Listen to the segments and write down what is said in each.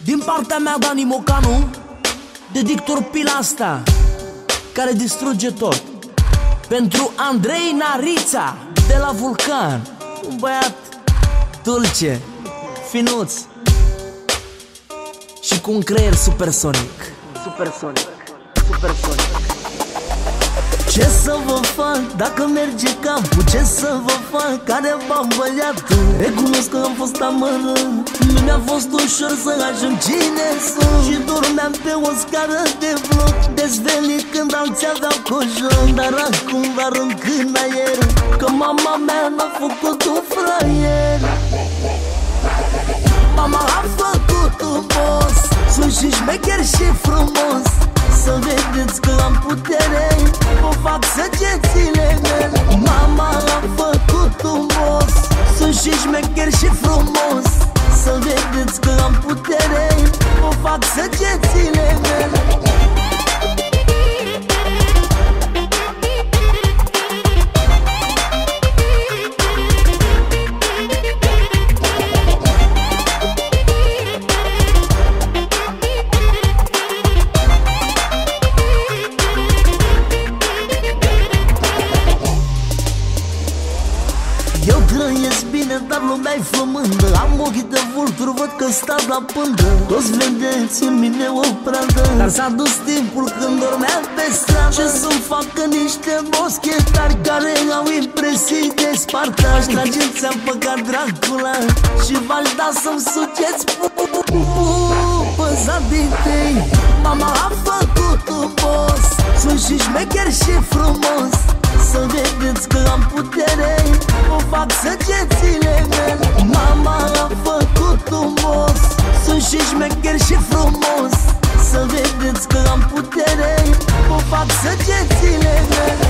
Din partea mea, Dani Mocanu, dedic torpila asta care distruge tot. Pentru Andrei Narița de la Vulcan, un băiat dulce, finuț și cu un creier supersonic. Supersonic, supersonic. Ce să vă fac dacă merge capul? Ce să vă fac care v-am băiatul? Recunosc că am fost amărât, nu mi-a fost ușor să ajung cine sunt. Și dormeam pe o scară de bloc, dezvenit când alții aveau cojoc. Dar acum vă arunc în aer că mama mea n-a făcut un fraier. Mama a făcut un boss, sunt și șmecher și frumos. Să vedeți că am putere, vă fac săgețile mele. Mama a făcut un boss, sunt și șmecher și frumos. Să vedeți că am putere, vă fac săgețile mele. Eu trăiesc bine, dar lumea-i flămândă. Am ochii de vulturi, văd că stau la pândă. Toți vedeți în mine o pradă, dar s-a dus timpul când dormeam pe stradă. Ce să-mi facă niște boschetari care au impresii de spartași? Trageți-am păcat Dracula și v-aș da să-mi suceți păza din tei. Mama a făcut un boss, sunt și șmecher și frumos. Să vedeți că am putere, vă fac săgețile mele. Mama a făcut un boss, sunt și șmecher și frumos. Să vedeți că am putere, vă fac săgețile mele.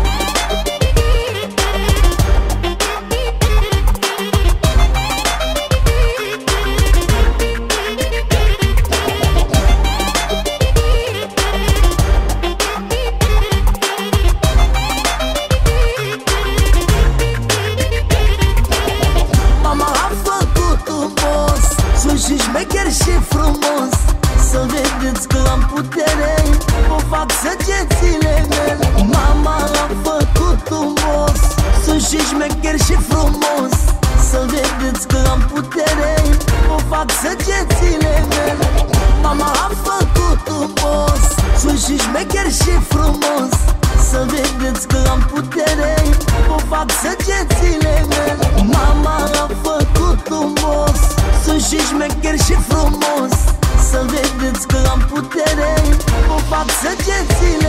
Și șmecher și frumos. Să vedeți că am putere, vă fac săgețile mele. Mama a făcut un boss, sunt și șmecher și frumos. Să vedeți că am putere, vă fac săgețile mele. Mama a făcut un boss, sunt și șmecher și frumos. Să vedeți că am putere, vă fac săgețile mele. Mama a făcut un boss, sunt și șmecher și frumos. Să vedeți că am putere, vă fac săgețile